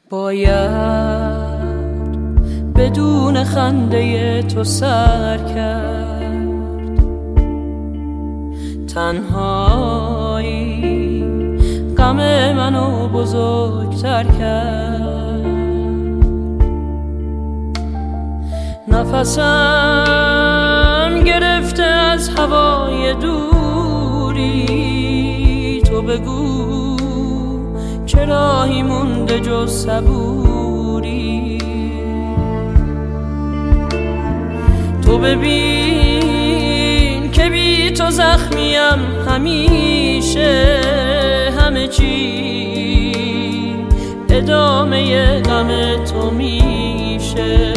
باید بدون خنده تو سر کرد، تنهایی غم منو بزرگتر کرد. نفسم گرفته از هوای دوری، تو بگو چه راهی مونده جز صبوری. تو ببین که بی تو زخمیم همیشه، همه چی ادامه غم تو میشه.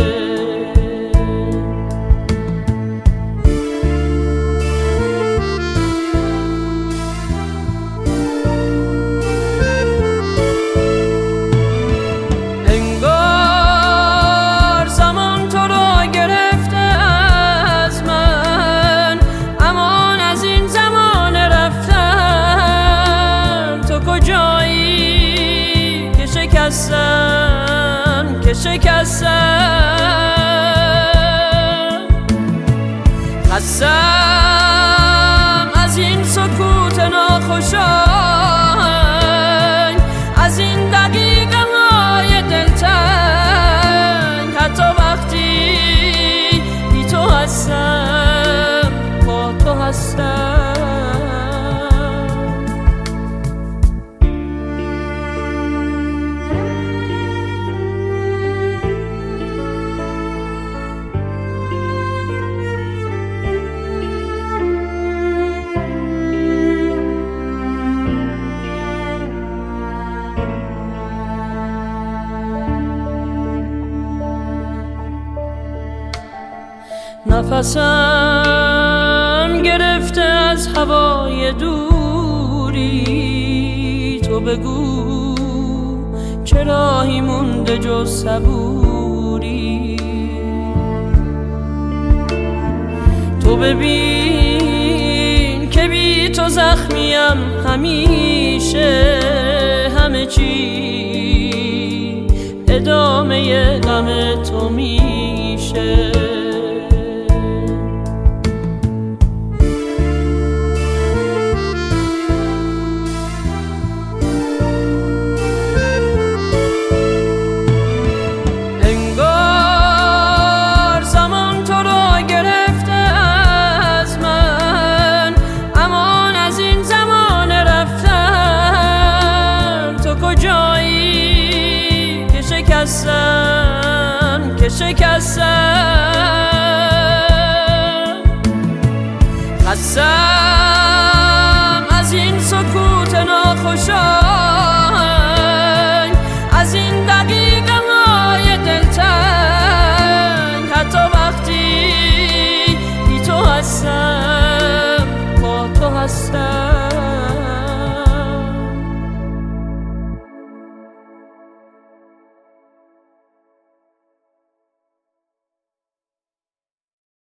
شکستم خستم از این سکوت ناخوشایند، از این دقیقه های دلتنگ. حتی وقتی بی تو هستم با تو هستم. نفسم گرفته از هوای دوری، تو بگو چه راهی مونده جز صبوری. تو ببین که بی تو زخمیم همیشه، همه چی ادامه غم تو میشه. شکستم خستم